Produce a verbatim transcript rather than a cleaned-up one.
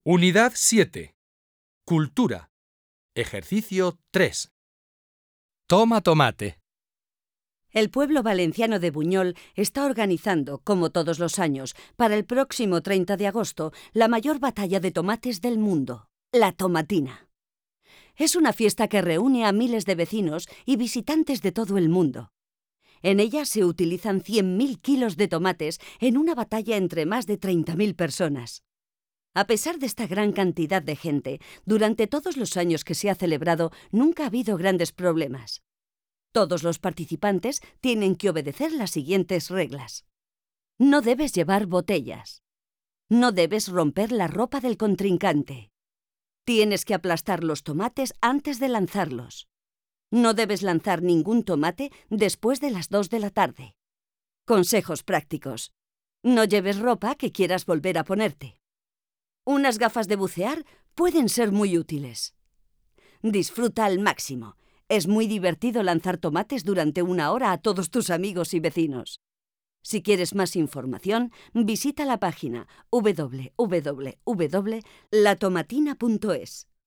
Unidad siete. Cultura. Ejercicio tres. Toma tomate. El pueblo valenciano de Buñol está organizando, como todos los años, para el próximo treinta de agosto, la mayor batalla de tomates del mundo, la Tomatina. Es una fiesta que reúne a miles de vecinos y visitantes de todo el mundo. En ella se utilizan cien mil kilos de tomates en una batalla entre más de treinta mil personas. A pesar de esta gran cantidad de gente, durante todos los años que se ha celebrado nunca ha habido grandes problemas. Todos los participantes tienen que obedecer las siguientes reglas. No debes llevar botellas. No debes romper la ropa del contrincante. Tienes que aplastar los tomates antes de lanzarlos. No debes lanzar ningún tomate después de las dos de la tarde. Consejos prácticos. No lleves ropa que quieras volver a ponerte. Unas gafas de bucear pueden ser muy útiles. Disfruta al máximo. Es muy divertido lanzar tomates durante una hora a todos tus amigos y vecinos. Si quieres más información, visita la página doble u doble u doble u punto la tomatina punto es.